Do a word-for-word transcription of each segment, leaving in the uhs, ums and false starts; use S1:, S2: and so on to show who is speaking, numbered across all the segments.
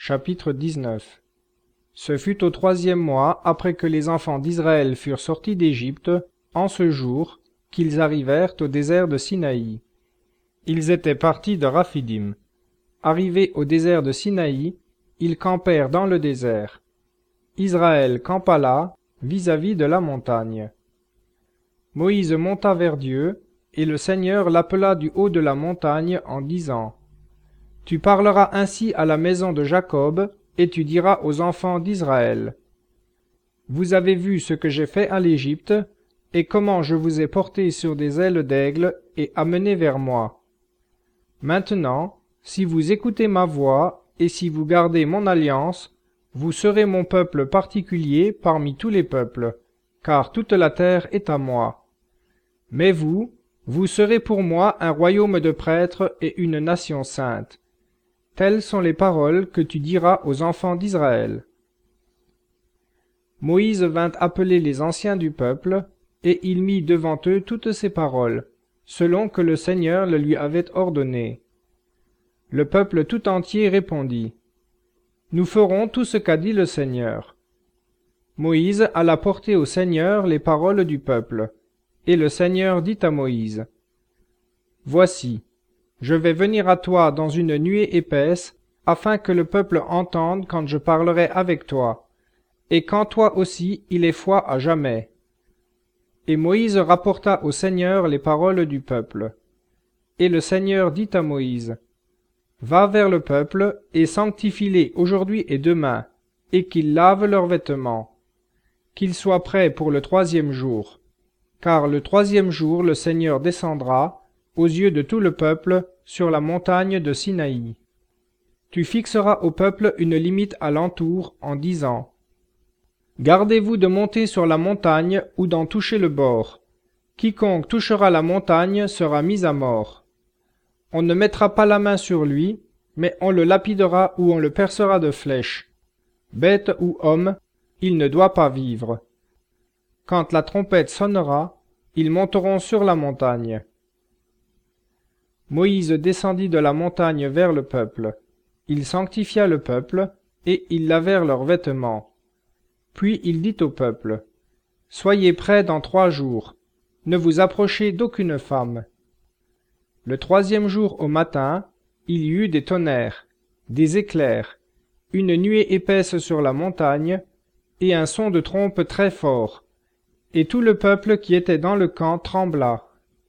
S1: Chapitre dix-neuf. Ce fut au troisième mois, après que les enfants d'Israël furent sortis d'Égypte, en ce jour, qu'ils arrivèrent au désert de Sinaï. Ils étaient partis de Raphidim. Arrivés au désert de Sinaï, ils campèrent dans le désert. Israël campa là, vis-à-vis de la montagne. Moïse monta vers Dieu, et le Seigneur l'appela du haut de la montagne en disant : « Tu parleras ainsi à la maison de Jacob, et tu diras aux enfants d'Israël : Vous avez vu ce que j'ai fait à l'Égypte, et comment je vous ai porté sur des ailes d'aigle et amené vers moi. Maintenant, si vous écoutez ma voix, et si vous gardez mon alliance, vous serez mon peuple particulier parmi tous les peuples, car toute la terre est à moi. Mais vous, vous serez pour moi un royaume de prêtres et une nation sainte. Telles sont les paroles que tu diras aux enfants d'Israël. » Moïse vint appeler les anciens du peuple, et il mit devant eux toutes ces paroles, selon que le Seigneur le lui avait ordonné. Le peuple tout entier répondit : « Nous ferons tout ce qu'a dit le Seigneur. » Moïse alla porter au Seigneur les paroles du peuple, et le Seigneur dit à Moïse : « Voici, je vais venir à toi dans une nuée épaisse, afin que le peuple entende quand je parlerai avec toi, et qu'en toi aussi il ait foi à jamais. » Et Moïse rapporta au Seigneur les paroles du peuple. Et le Seigneur dit à Moïse : « Va vers le peuple, et sanctifie-les aujourd'hui et demain, et qu'ils lavent leurs vêtements, qu'ils soient prêts pour le troisième jour. Car le troisième jour le Seigneur descendra, aux yeux de tout le peuple, sur la montagne de Sinaï. Tu fixeras au peuple une limite à l'entour, en disant : Gardez-vous de monter sur la montagne ou d'en toucher le bord. Quiconque touchera la montagne sera mis à mort. On ne mettra pas la main sur lui, mais on le lapidera ou on le percera de flèches. Bête ou homme, il ne doit pas vivre. Quand la trompette sonnera, ils monteront sur la montagne. » Moïse descendit de la montagne vers le peuple. Il sanctifia le peuple, et ils lavèrent leurs vêtements. Puis il dit au peuple : « Soyez prêts dans trois jours. Ne vous approchez d'aucune femme. » Le troisième jour au matin, il y eut des tonnerres, des éclairs, une nuée épaisse sur la montagne, et un son de trompe très fort, et tout le peuple qui était dans le camp trembla.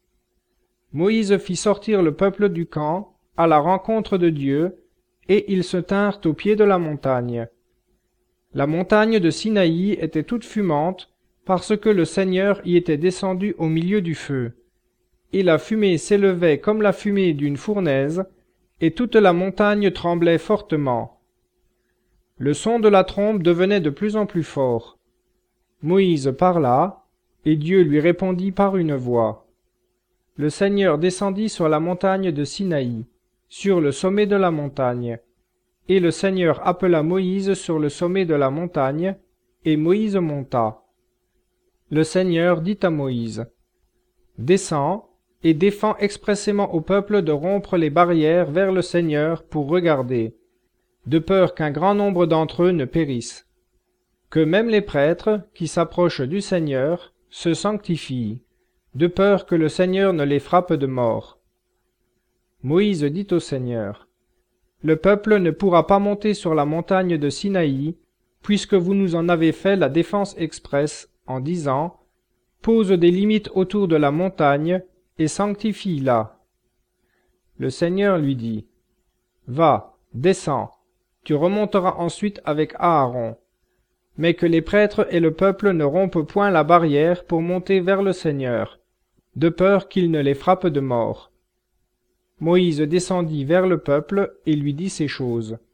S1: Moïse fit sortir le peuple du camp, à la rencontre de Dieu, et ils se tinrent au pied de la montagne. La montagne de Sinaï était toute fumante, parce que le Seigneur y était descendu au milieu du feu. Et la fumée s'élevait comme la fumée d'une fournaise, et toute la montagne tremblait fortement. Le son de la trompe devenait de plus en plus fort. Moïse parla, et Dieu lui répondit par une voix. Le Seigneur descendit sur la montagne de Sinaï, sur le sommet de la montagne. Et le Seigneur appela Moïse sur le sommet de la montagne, et Moïse monta. Le Seigneur dit à Moïse : « Descends, et défends expressément au peuple de rompre les barrières vers le Seigneur pour regarder, de peur qu'un grand nombre d'entre eux ne périssent. Que même les prêtres, qui s'approchent du Seigneur, se sanctifient, de peur que le Seigneur ne les frappe de mort. » Moïse dit au Seigneur : « Le peuple ne pourra pas monter sur la montagne de Sinaï, puisque vous nous en avez fait la défense expresse, en disant : Pose des limites autour de la montagne, et sanctifie-la. » Le Seigneur lui dit : « Va, descends, tu remonteras ensuite avec Aaron. Mais que les prêtres et le peuple ne rompent point la barrière pour monter vers le Seigneur, de peur qu'il ne les frappe de mort. » Moïse descendit vers le peuple et lui dit ces choses.